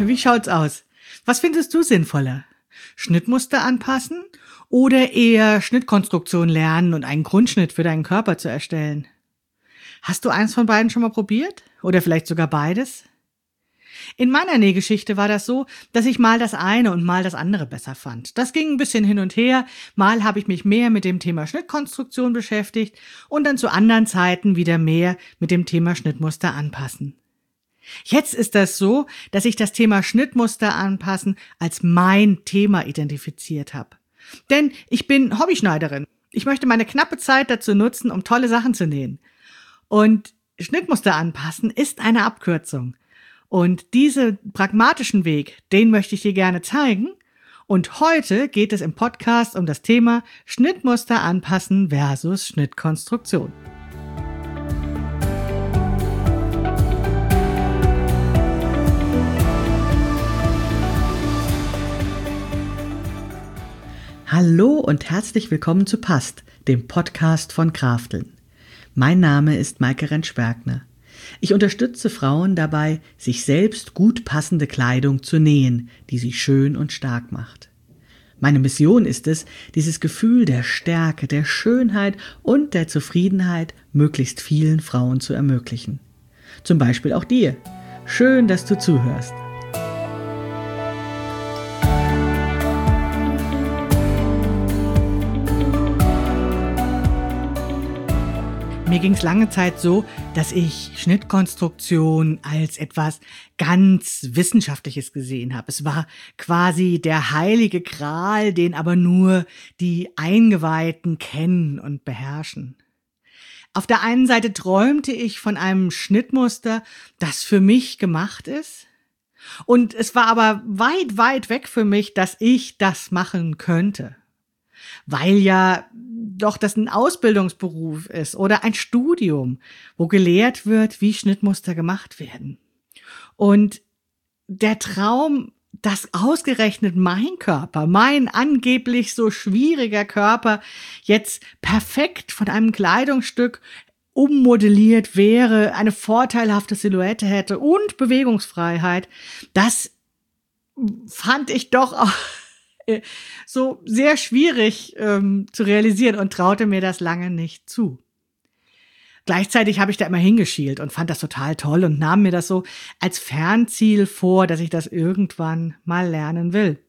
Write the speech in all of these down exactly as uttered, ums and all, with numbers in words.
wie schaut's aus? Was findest du sinnvoller? Schnittmuster anpassen oder eher Schnittkonstruktion lernen und einen Grundschnitt für deinen Körper zu erstellen? Hast du eins von beiden schon mal probiert? Oder vielleicht sogar beides? In meiner Nähgeschichte war das so, dass ich mal das eine und mal das andere besser fand. Das ging ein bisschen hin und her. Mal habe ich mich mehr mit dem Thema Schnittkonstruktion beschäftigt und dann zu anderen Zeiten wieder mehr mit dem Thema Schnittmuster anpassen. Jetzt ist das so, dass ich das Thema Schnittmuster anpassen als mein Thema identifiziert habe. Denn ich bin Hobbyschneiderin. Ich möchte meine knappe Zeit dazu nutzen, um tolle Sachen zu nähen. Und Schnittmuster anpassen ist eine Abkürzung. Und diesen pragmatischen Weg, den möchte ich dir gerne zeigen. Und heute geht es im Podcast um das Thema Schnittmuster anpassen versus Schnittkonstruktion. Hallo und herzlich willkommen zu Passt, dem Podcast von Krafteln. Mein Name ist Maike Rentsch-Bergner. Ich unterstütze Frauen dabei, sich selbst gut passende Kleidung zu nähen, die sie schön und stark macht. Meine Mission ist es, dieses Gefühl der Stärke, der Schönheit und der Zufriedenheit möglichst vielen Frauen zu ermöglichen. Zum Beispiel auch dir. Schön, dass du zuhörst. Mir ging es lange Zeit so, dass ich Schnittkonstruktion als etwas ganz Wissenschaftliches gesehen habe. Es war quasi der heilige Gral, den aber nur die Eingeweihten kennen und beherrschen. Auf der einen Seite träumte ich von einem Schnittmuster, das für mich gemacht ist. Und es war aber weit, weit weg für mich, dass ich das machen könnte. Weil ja doch das ein Ausbildungsberuf ist oder ein Studium, wo gelehrt wird, wie Schnittmuster gemacht werden. Und der Traum, dass ausgerechnet mein Körper, mein angeblich so schwieriger Körper jetzt perfekt von einem Kleidungsstück ummodelliert wäre, eine vorteilhafte Silhouette hätte und Bewegungsfreiheit, das fand ich doch auch so sehr schwierig ähm, zu realisieren und traute mir das lange nicht zu. Gleichzeitig habe ich da immer hingeschielt und fand das total toll und nahm mir das so als Fernziel vor, dass ich das irgendwann mal lernen will.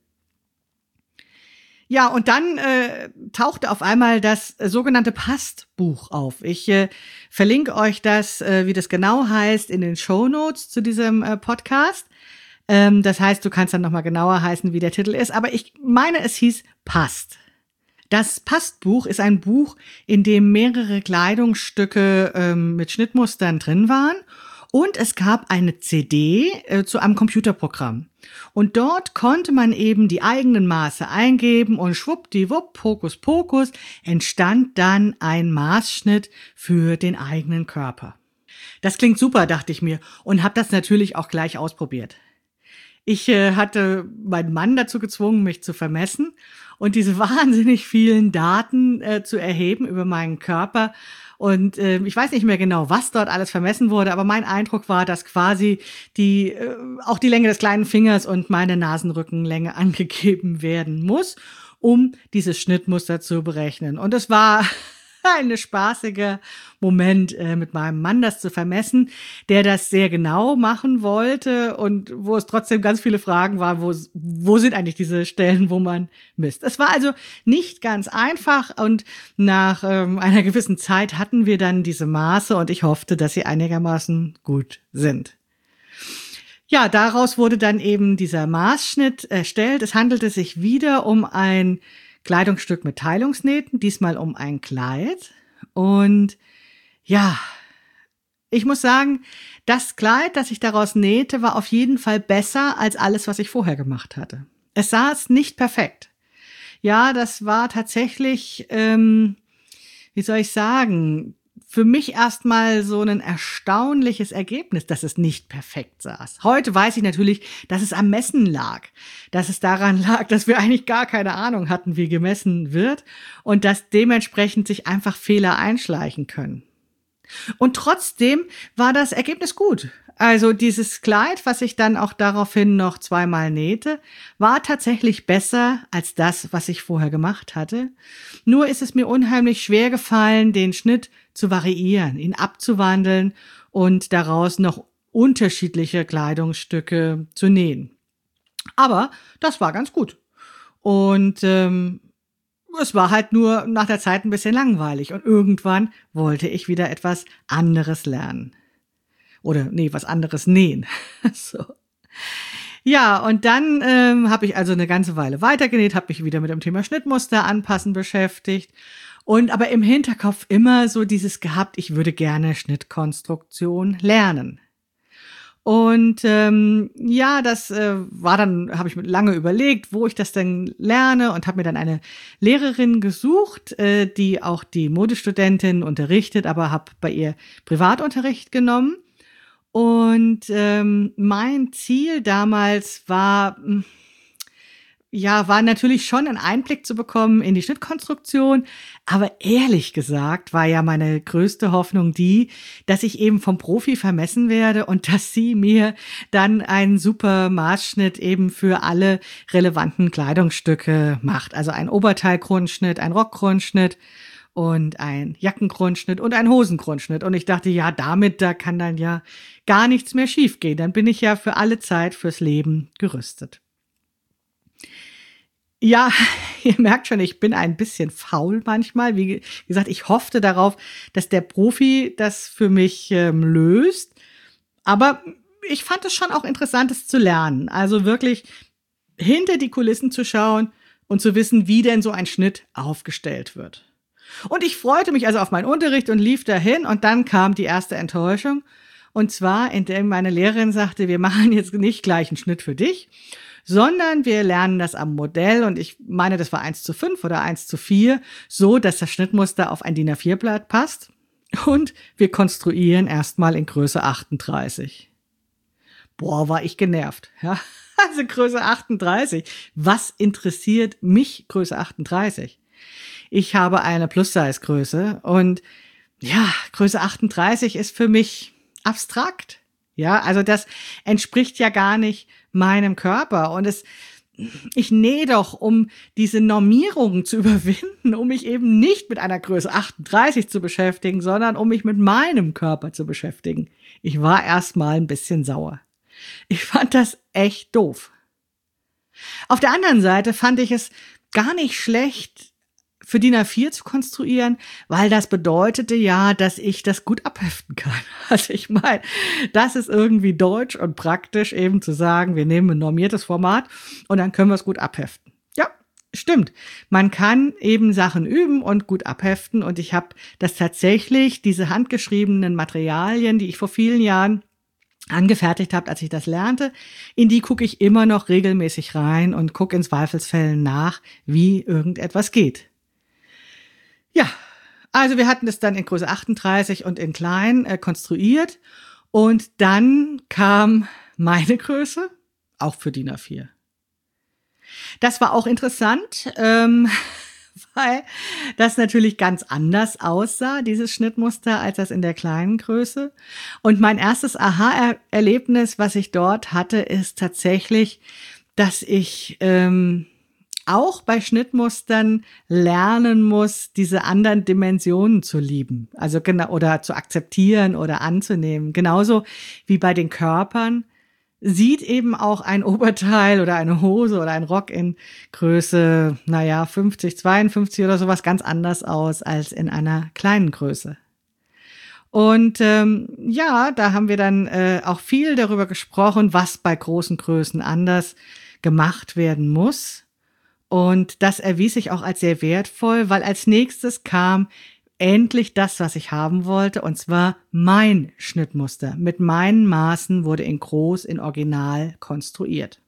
Ja, und dann äh, tauchte auf einmal das äh, sogenannte Passt-Buch auf. Ich äh, verlinke euch das, äh, wie das genau heißt, in den Shownotes zu diesem äh, Podcast. Das heißt, du kannst dann nochmal genauer heißen, wie der Titel ist. Aber ich meine, es hieß Passt. Das Passt-Buch ist ein Buch, in dem mehrere Kleidungsstücke ähm, mit Schnittmustern drin waren. Und es gab eine C D äh, zu einem Computerprogramm. Und dort konnte man eben die eigenen Maße eingeben und schwuppdiwupp, Hokus Pokus, entstand dann ein Maßschnitt für den eigenen Körper. Das klingt super, dachte ich mir, und habe das natürlich auch gleich ausprobiert. Ich äh, hatte meinen Mann dazu gezwungen, mich zu vermessen und diese wahnsinnig vielen Daten äh, zu erheben über meinen Körper. Und äh, ich weiß nicht mehr genau, was dort alles vermessen wurde, aber mein Eindruck war, dass quasi die äh, auch die Länge des kleinen Fingers und meine Nasenrückenlänge angegeben werden muss, um dieses Schnittmuster zu berechnen. Und es war ein spaßiger Moment, äh, mit meinem Mann das zu vermessen, der das sehr genau machen wollte und wo es trotzdem ganz viele Fragen waren, wo, wo sind eigentlich diese Stellen, wo man misst. Es war also nicht ganz einfach und nach ähm, einer gewissen Zeit hatten wir dann diese Maße und ich hoffte, dass sie einigermaßen gut sind. Ja, daraus wurde dann eben dieser Maßschnitt erstellt. Es handelte sich wieder um ein Kleidungsstück mit Teilungsnähten, diesmal um ein Kleid. Und ja, ich muss sagen, das Kleid, das ich daraus nähte, war auf jeden Fall besser als alles, was ich vorher gemacht hatte. Es saß nicht perfekt. Ja, das war tatsächlich, ähm, wie soll ich sagen, für mich erstmal so ein erstaunliches Ergebnis, dass es nicht perfekt saß. Heute weiß ich natürlich, dass es am Messen lag, dass es daran lag, dass wir eigentlich gar keine Ahnung hatten, wie gemessen wird und dass dementsprechend sich einfach Fehler einschleichen können. Und trotzdem war das Ergebnis gut. also dieses Kleid, was ich dann auch daraufhin noch zweimal nähte, war tatsächlich besser als das, was ich vorher gemacht hatte. Nur ist es mir unheimlich schwer gefallen, den Schnitt zu variieren, ihn abzuwandeln und daraus noch unterschiedliche Kleidungsstücke zu nähen. Aber das war ganz gut. Und ähm, es war halt nur nach der Zeit ein bisschen langweilig. Und irgendwann wollte ich wieder etwas anderes lernen. Oder nee, was anderes nähen. So. Ja, und dann ähm, habe ich also eine ganze Weile weitergenäht, habe mich wieder mit dem Thema Schnittmuster anpassen beschäftigt. Und aber im Hinterkopf immer so dieses gehabt, ich würde gerne Schnittkonstruktion lernen. Und ähm, ja, das äh, war dann, habe ich mir lange überlegt, wo ich das denn lerne und habe mir dann eine Lehrerin gesucht, äh, die auch die Modestudentin unterrichtet, aber habe bei ihr Privatunterricht genommen. Und ähm, mein Ziel damals war, ja, war natürlich schon einen Einblick zu bekommen in die Schnittkonstruktion. Aber ehrlich gesagt war ja meine größte Hoffnung die, dass ich eben vom Profi vermessen werde und dass sie mir dann einen super Maßschnitt eben für alle relevanten Kleidungsstücke macht. Also ein Oberteilgrundschnitt, ein Rockgrundschnitt und ein Jackengrundschnitt und ein Hosengrundschnitt. Und ich dachte, ja, damit, da kann dann ja gar nichts mehr schiefgehen. Dann bin ich ja für alle Zeit, fürs Leben gerüstet. Ja, ihr merkt schon, ich bin ein bisschen faul manchmal. Wie gesagt, ich hoffte darauf, dass der Profi das für mich ähm, löst. Aber ich fand es schon auch interessant, es zu lernen. Also wirklich hinter die Kulissen zu schauen und zu wissen, wie denn so ein Schnitt aufgestellt wird. Und ich freute mich also auf meinen Unterricht und lief dahin. Und dann kam die erste Enttäuschung. Und zwar, indem meine Lehrerin sagte, wir machen jetzt nicht gleich einen Schnitt für dich, sondern wir lernen das am Modell und ich meine, das war eins zu fünf oder eins zu vier, so dass das Schnittmuster auf ein D I N A vier Blatt passt und wir konstruieren erstmal in Größe achtunddreißig. Boah, war ich genervt, ja. Also Größe achtunddreißig. Was interessiert mich Größe achtunddreißig? Ich habe eine Plus-Size-Größe und ja, Größe achtunddreißig ist für mich abstrakt. Ja, also das entspricht ja gar nicht meinem Körper und es, ich nähe doch, um diese Normierungen zu überwinden, um mich eben nicht mit einer Größe achtunddreißig zu beschäftigen, sondern um mich mit meinem Körper zu beschäftigen. Ich war erstmal ein bisschen sauer. Ich fand das echt doof. Auf der anderen Seite fand ich es gar nicht schlecht, für D I N A vier zu konstruieren, weil das bedeutete ja, dass ich das gut abheften kann. Also ich meine, das ist irgendwie deutsch und praktisch eben zu sagen, wir nehmen ein normiertes Format und dann können wir es gut abheften. Ja, stimmt. Man kann eben Sachen üben und gut abheften und ich habe das tatsächlich, diese handgeschriebenen Materialien, die ich vor vielen Jahren angefertigt habe, als ich das lernte, in die gucke ich immer noch regelmäßig rein und gucke in Zweifelsfällen nach, wie irgendetwas geht. Ja, also wir hatten es dann in Größe achtunddreißig und in klein äh, konstruiert und dann kam meine Größe, auch für D I N A vier. Das war auch interessant, ähm, weil das natürlich ganz anders aussah, dieses Schnittmuster, als das in der kleinen Größe. Und mein erstes Aha-Erlebnis, was ich dort hatte, ist tatsächlich, dass ich ähm, auch bei Schnittmustern lernen muss, diese anderen Dimensionen zu lieben, also genau, oder zu akzeptieren oder anzunehmen. Genauso wie bei den Körpern sieht eben auch ein Oberteil oder eine Hose oder ein Rock in Größe, naja, fünfzig, zweiundfünfzig oder sowas ganz anders aus als in einer kleinen Größe. Und ähm, ja, da haben wir dann äh, auch viel darüber gesprochen, was bei großen Größen anders gemacht werden muss. Und das erwies sich auch als sehr wertvoll, weil als nächstes kam endlich das, was ich haben wollte, und zwar mein Schnittmuster. Mit meinen Maßen wurde in groß, in Original konstruiert.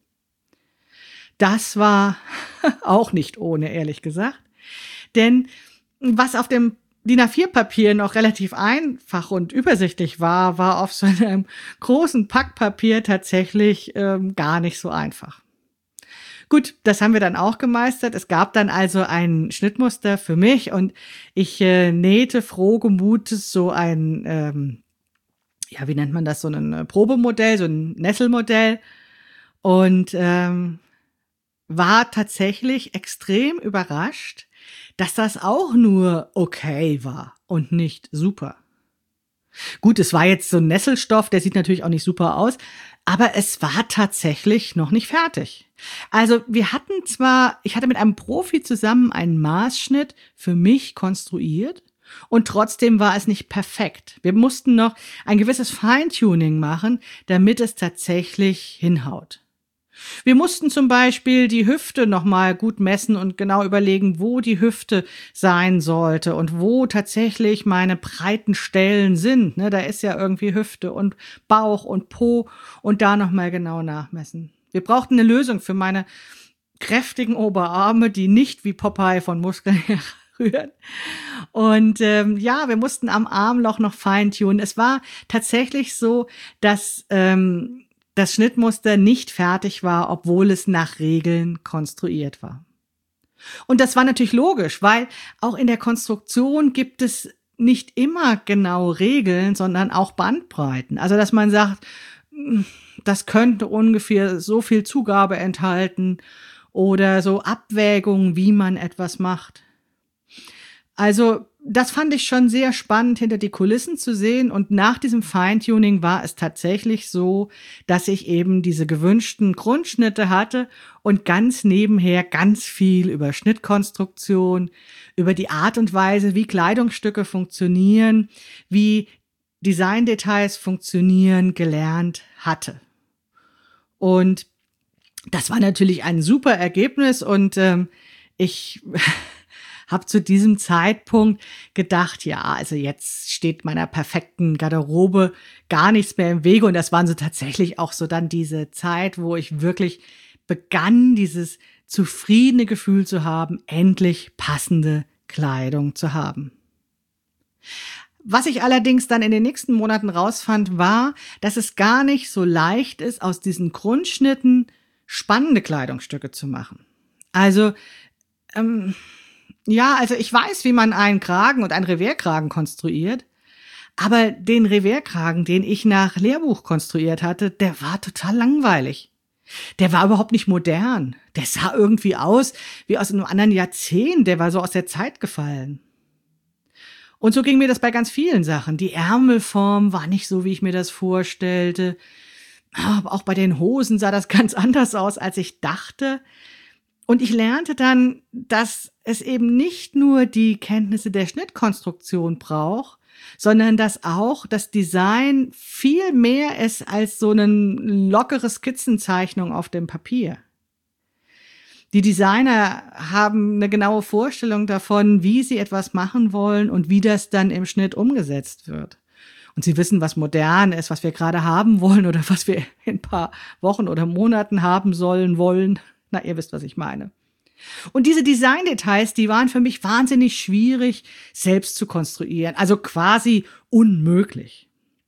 Das war auch nicht ohne, ehrlich gesagt. Denn was auf dem D I N A vier Papier noch relativ einfach und übersichtlich war, war auf so einem großen Packpapier tatsächlich ähm, gar nicht so einfach. Gut, das haben wir dann auch gemeistert. Es gab dann also ein Schnittmuster für mich und ich äh, nähte frohgemutes so ein, ähm, ja, wie nennt man das, so ein Probemodell, so ein Nesselmodell und ähm, war tatsächlich extrem überrascht, dass das auch nur okay war und nicht super. Gut, es war jetzt so ein Nesselstoff, der sieht natürlich auch nicht super aus, aber es war tatsächlich noch nicht fertig. Also wir hatten zwar, ich hatte mit einem Profi zusammen einen Maßschnitt für mich konstruiert und trotzdem war es nicht perfekt. Wir mussten noch ein gewisses Feintuning machen, damit es tatsächlich hinhaut. Wir mussten zum Beispiel die Hüfte nochmal gut messen und genau überlegen, wo die Hüfte sein sollte und wo tatsächlich meine breiten Stellen sind. Ne, da ist ja irgendwie Hüfte und Bauch und Po und da nochmal genau nachmessen. Wir brauchten eine Lösung für meine kräftigen Oberarme, die nicht wie Popeye von Muskeln herrühren. Und ähm, ja, wir mussten am Armloch noch feintunen. Es war tatsächlich so, dass ähm, das Schnittmuster nicht fertig war, obwohl es nach Regeln konstruiert war. Und das war natürlich logisch, weil auch in der Konstruktion gibt es nicht immer genau Regeln, sondern auch Bandbreiten. Also, dass man sagt, das könnte ungefähr so viel Zugabe enthalten oder so Abwägungen, wie man etwas macht. Also, das fand ich schon sehr spannend, hinter die Kulissen zu sehen. Und nach diesem Feintuning war es tatsächlich so, dass ich eben diese gewünschten Grundschnitte hatte und ganz nebenher ganz viel über Schnittkonstruktion, über die Art und Weise, wie Kleidungsstücke funktionieren, wie Designdetails funktionieren, gelernt hatte. Und das war natürlich ein super Ergebnis und ähm, ich habe zu diesem Zeitpunkt gedacht, ja, also jetzt steht meiner perfekten Garderobe gar nichts mehr im Wege. Und das waren so tatsächlich auch so dann diese Zeit, wo ich wirklich begann, dieses zufriedene Gefühl zu haben, endlich passende Kleidung zu haben. Was ich allerdings dann in den nächsten Monaten rausfand, war, dass es gar nicht so leicht ist, aus diesen Grundschnitten spannende Kleidungsstücke zu machen. Also, ähm, ja, also ich weiß, wie man einen Kragen und einen Revers-Kragen konstruiert, aber den Revers-Kragen, den ich nach Lehrbuch konstruiert hatte, der war total langweilig. Der war überhaupt nicht modern. Der sah irgendwie aus wie aus einem anderen Jahrzehnt, der war so aus der Zeit gefallen. Und so ging mir das bei ganz vielen Sachen. Die Ärmelform war nicht so, wie ich mir das vorstellte. Aber auch bei den Hosen sah das ganz anders aus, als ich dachte. Und ich lernte dann, dass es eben nicht nur die Kenntnisse der Schnittkonstruktion braucht, sondern dass auch das Design viel mehr ist als so eine lockere Skizzenzeichnung auf dem Papier. Die Designer haben eine genaue Vorstellung davon, wie sie etwas machen wollen und wie das dann im Schnitt umgesetzt wird. Und sie wissen, was modern ist, was wir gerade haben wollen oder was wir in ein paar Wochen oder Monaten haben sollen, wollen. Na, ihr wisst, was ich meine. Und diese Designdetails, die waren für mich wahnsinnig schwierig selbst zu konstruieren, also quasi unmöglich.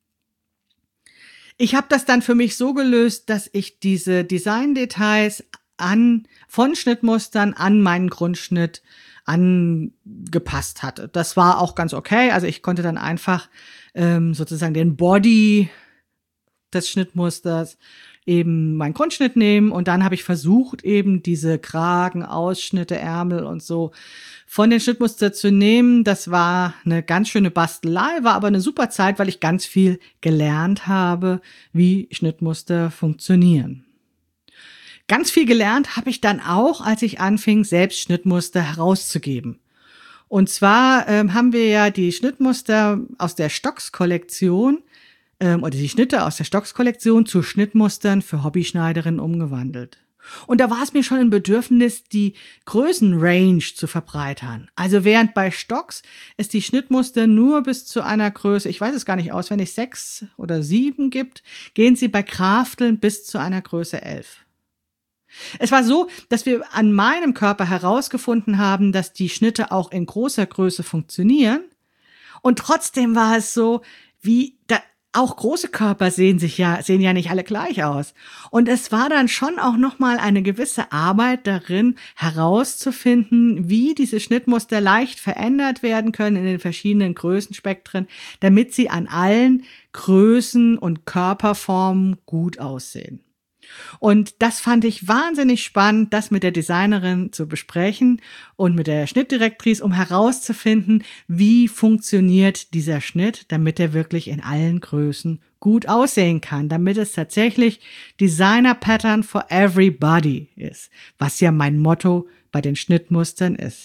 Ich habe das dann für mich so gelöst, dass ich diese Designdetails an von Schnittmustern an meinen Grundschnitt angepasst hatte. Das war auch ganz okay, also ich konnte dann einfach ähm, sozusagen den Body des Schnittmusters eben meinen Grundschnitt nehmen und dann habe ich versucht, eben diese Kragen, Ausschnitte, Ärmel und so von den Schnittmuster zu nehmen. Das war eine ganz schöne Bastelei, war aber eine super Zeit, weil ich ganz viel gelernt habe, wie Schnittmuster funktionieren. Ganz viel gelernt habe ich dann auch, als ich anfing, selbst Schnittmuster herauszugeben. Und zwar ähm, haben wir ja die Schnittmuster aus der Stocks-Kollektion oder die Schnitte aus der Stocks-Kollektion zu Schnittmustern für Hobbyschneiderinnen umgewandelt. Und da war es mir schon ein Bedürfnis, die Größenrange zu verbreitern. Also während bei Stocks es die Schnittmuster nur bis zu einer Größe, ich weiß es gar nicht auswendig, sechs oder sieben gibt, gehen sie bei Krafteln bis zu einer Größe elf. Es war so, dass wir an meinem Körper herausgefunden haben, dass die Schnitte auch in großer Größe funktionieren. Und trotzdem war es so, wie da auch große Körper sehen sich ja, sehen ja nicht alle gleich aus. Und es war dann schon auch nochmal eine gewisse Arbeit darin, herauszufinden, wie diese Schnittmuster leicht verändert werden können in den verschiedenen Größenspektren, damit sie an allen Größen und Körperformen gut aussehen. Und das fand ich wahnsinnig spannend, das mit der Designerin zu besprechen und mit der Schnittdirektrice, um herauszufinden, wie funktioniert dieser Schnitt, damit er wirklich in allen Größen gut aussehen kann, damit es tatsächlich Designer Pattern for everybody ist, was ja mein Motto bei den Schnittmustern ist.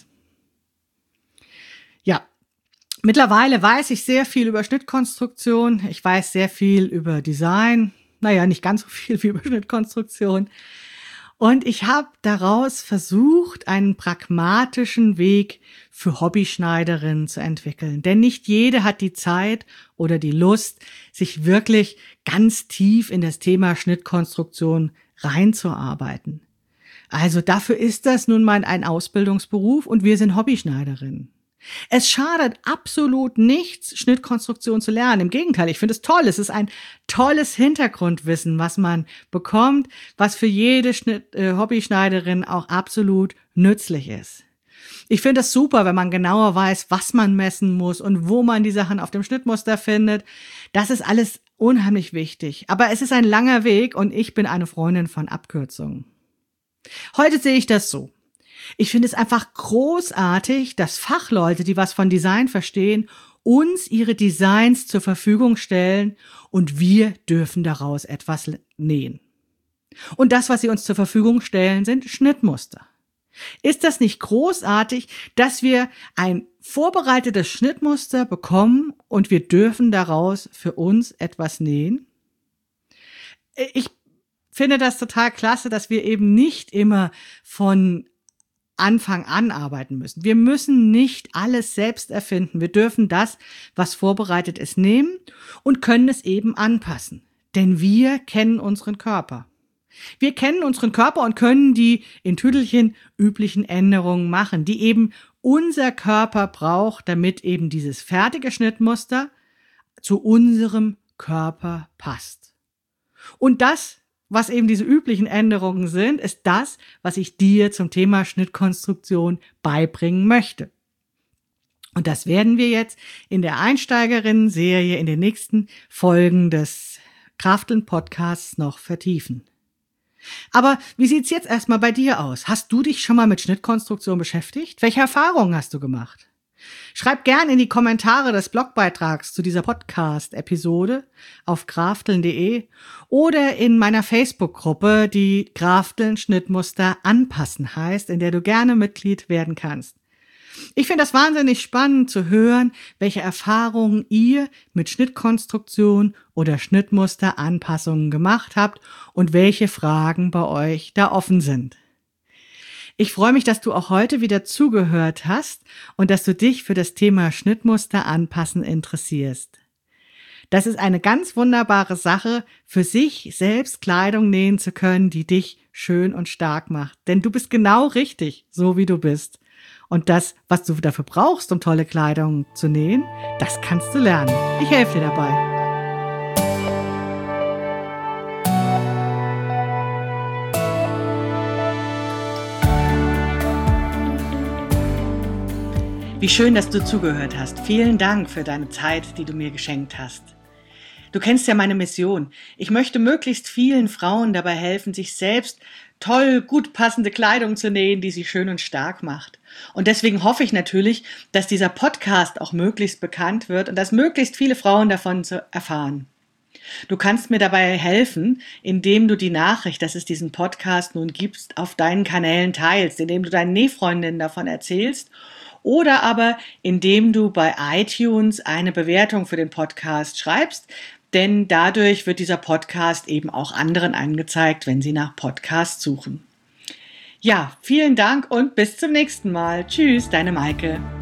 Ja, mittlerweile weiß ich sehr viel über Schnittkonstruktion, ich weiß sehr viel über Design. Naja, nicht ganz so viel wie über Schnittkonstruktion. Und ich habe daraus versucht, einen pragmatischen Weg für Hobbyschneiderinnen zu entwickeln. Denn nicht jede hat die Zeit oder die Lust, sich wirklich ganz tief in das Thema Schnittkonstruktion reinzuarbeiten. Also dafür ist das nun mal ein Ausbildungsberuf und wir sind Hobbyschneiderinnen. Es schadet absolut nichts, Schnittkonstruktion zu lernen. Im Gegenteil, ich finde es toll. Es ist ein tolles Hintergrundwissen, was man bekommt, was für jede Schnitt, äh, Hobbyschneiderin auch absolut nützlich ist. Ich finde es super, wenn man genauer weiß, was man messen muss und wo man die Sachen auf dem Schnittmuster findet. Das ist alles unheimlich wichtig. Aber es ist ein langer Weg und ich bin eine Freundin von Abkürzungen. Heute sehe ich das so. Ich finde es einfach großartig, dass Fachleute, die was von Design verstehen, uns ihre Designs zur Verfügung stellen und wir dürfen daraus etwas nähen. Und das, was sie uns zur Verfügung stellen, sind Schnittmuster. Ist das nicht großartig, dass wir ein vorbereitetes Schnittmuster bekommen und wir dürfen daraus für uns etwas nähen? Ich finde das total klasse, dass wir eben nicht immer von Anfang an arbeiten müssen. Wir müssen nicht alles selbst erfinden. Wir dürfen das, was vorbereitet ist, nehmen und können es eben anpassen. Denn wir kennen unseren Körper. Wir kennen unseren Körper und können die in Tüdelchen üblichen Änderungen machen, die eben unser Körper braucht, damit eben dieses fertige Schnittmuster zu unserem Körper passt. Und das, was eben diese üblichen Änderungen sind, ist das, was ich dir zum Thema Schnittkonstruktion beibringen möchte. Und das werden wir jetzt in der Einsteigerinnen-Serie in den nächsten Folgen des Krafteln-Podcasts noch vertiefen. Aber wie sieht's jetzt erstmal bei dir aus? Hast du dich schon mal mit Schnittkonstruktion beschäftigt? Welche Erfahrungen hast du gemacht? Schreib gern in die Kommentare des Blogbeitrags zu dieser Podcast-Episode auf krafteln punkt de oder in meiner Facebook-Gruppe, die Krafteln Schnittmuster anpassen heißt, in der du gerne Mitglied werden kannst. Ich finde das wahnsinnig spannend zu hören, welche Erfahrungen ihr mit Schnittkonstruktion oder Schnittmusteranpassungen gemacht habt und welche Fragen bei euch da offen sind. Ich freue mich, dass du auch heute wieder zugehört hast und dass du dich für das Thema Schnittmuster anpassen interessierst. Das ist eine ganz wunderbare Sache, für sich selbst Kleidung nähen zu können, die dich schön und stark macht. Denn du bist genau richtig, so wie du bist. Und das, was du dafür brauchst, um tolle Kleidung zu nähen, das kannst du lernen. Ich helfe dir dabei. Wie schön, dass du zugehört hast. Vielen Dank für deine Zeit, die du mir geschenkt hast. Du kennst ja meine Mission. Ich möchte möglichst vielen Frauen dabei helfen, sich selbst toll, gut passende Kleidung zu nähen, die sie schön und stark macht. Und deswegen hoffe ich natürlich, dass dieser Podcast auch möglichst bekannt wird und dass möglichst viele Frauen davon erfahren. Du kannst mir dabei helfen, indem du die Nachricht, dass es diesen Podcast nun gibt, auf deinen Kanälen teilst, indem du deinen Nähfreundinnen davon erzählst oder aber indem du bei iTunes eine Bewertung für den Podcast schreibst, denn dadurch wird dieser Podcast eben auch anderen angezeigt, wenn sie nach Podcasts suchen. Ja, vielen Dank und bis zum nächsten Mal. Tschüss, deine Maike.